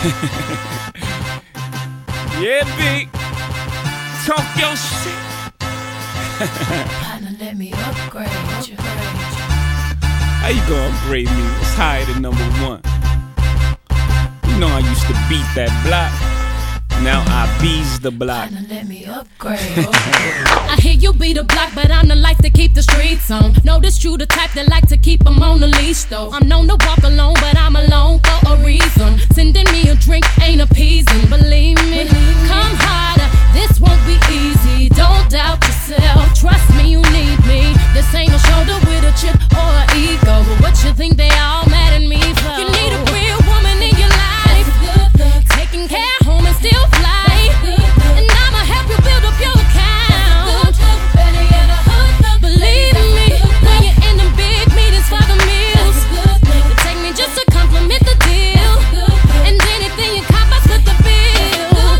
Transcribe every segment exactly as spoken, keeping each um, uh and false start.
Yeah, big. Talk your shit. Partner, let me upgrade you. How you gonna upgrade me? It's higher than number one. You know I used to beat that block. Now I bees the block. Partner, let me upgrade. I hear you be the block, but I'm the life to keep the streets on. Notice you the type that like to keep them on the leash though. I'm known to walk alone, but I'm alone for a reason. Sending me a drink ain't appeasing, believe me. Come harder, this won't be easy. Don't doubt yourself, trust me, you need me. This ain't a shoulder with a chip or an ego, but what you think they all mad at me for? You need a real woman in your life, taking care home and still fly. And I'ma help you build up your account. Believe me, when you're in them big meetings for the meals, you take me just to compliment the deal. And anything you cop, I split the bill.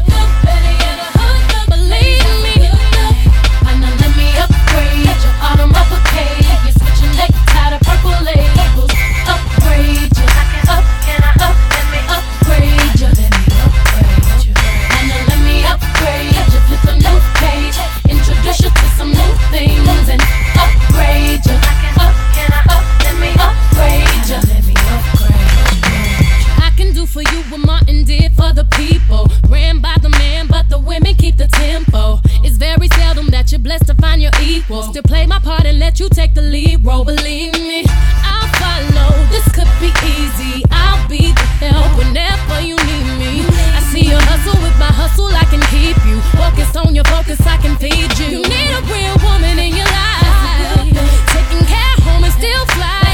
Believe me. Partner, let me upgrade your autumn uppercase. You're switching necktie to purple labels. Upgrade you. Up, can I up? Let me upgrade you. Let me upgrade you. Partner, let me upgrade you. Flip a new page. Introduce you to some new things and upgrade you. Up, can I up? Let me upgrade you. Let me upgrade you. I can do for you what Martin did for the people. Ran by the man, but the women keep the tempo. It's very seldom that you're blessed to find your equal. Still play my part and let you take the lead role. Believe me, I'll follow. This could be easy. I'll be the help whenever you need me. I see you hustle with my hustle. I can keep you focused on your focus. I can feed you. You need a real woman in your life, taking care home and still fly.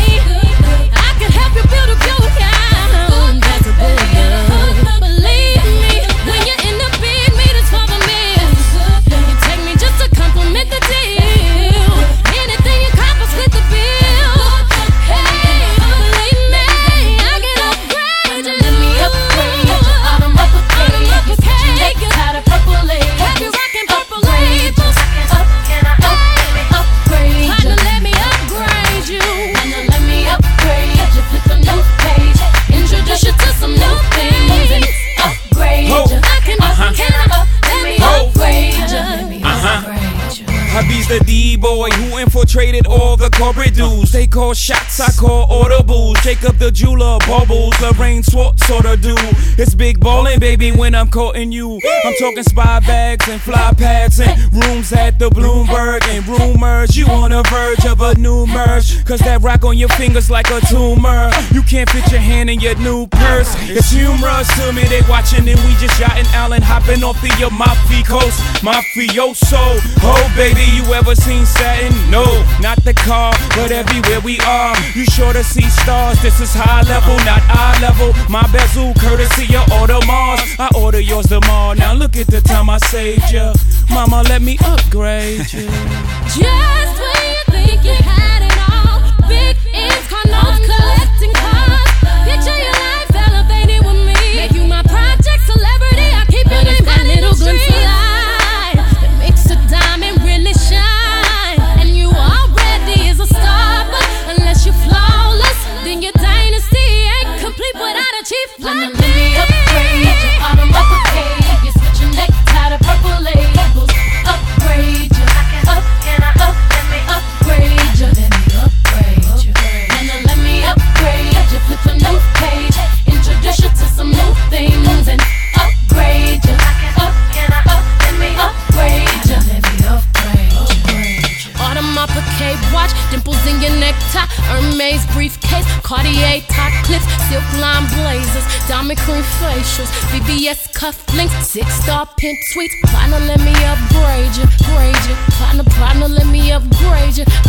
I can help you build up your account. That's a billion. Believe me, when you're in the big meetings for the meals, you take me just to compliment the deal. Anything you cop, I split the bill. Hey, believe me, I can upgrade you. Let me upgrade your autumn uppercase. You're switching necktie to purple labels. Have you rocking purple labels? Up, can I up? Let me upgrade you. Partner, let me upgrade you. Partner, let me upgrade you. Flip a new page. Introduce you to some new things and upgrade Ho. you. I can, Uh-huh. can I up? Let me Ho. upgrade you. Let me Uh-huh. upgrade you. Hubby's the D-boy who infiltrated all the corporate dudes. They call shots, I call audibles. Jacob the jeweler, bubbles, Lorraine Swartz sorta do. It's big ballin', baby, when I'm courting you. I'm talking spy bags and fly pads and rooms at the Bloomberg and rumors. You on the verge of a new merge, cause that rock on your fingers like a tumor. You can't fit your hand in your new purse. It's humorous to me, they watching and we just yachting Allen, hopping off the Amalfi Coast. Mafioso, oh baby, you ever seen satin? No, not the car, but everywhere we are. You sure to see stars, this is high level, not eye level. My bezel, courtesy of Audemars. I order yours tomorrow, now look at the time I saved ya. Mama, let me upgrade you. Just when you think you had it all, big ends, car notes, collecting cars. Picture your life elevated with me. Make you my project celebrity. I keep your name high in the street light that makes a diamond really shine. And you already is a star, but unless you're flawless, then your dynasty ain't complete without a chief Partner, like let me upgrade your autumn uppercase. You're switching necktie to purple labels. Upgrade you. Up, can I up? Let me upgrade you. Let me upgrade you. Partner, let me upgrade you. Flip a new page. Introduce you to some new things and upgrade you. Up, can I up? Let me upgrade you. Let me upgrade you. Autumn uppercase watch, dimples in your necktie, Hermes briefcase, Cartier top clips, silk line blazers, diamond cream facials, V V S cufflinks, six star pimp suites. Partner, let me upgrade you, grade you. Partner, partner, let me upgrade you.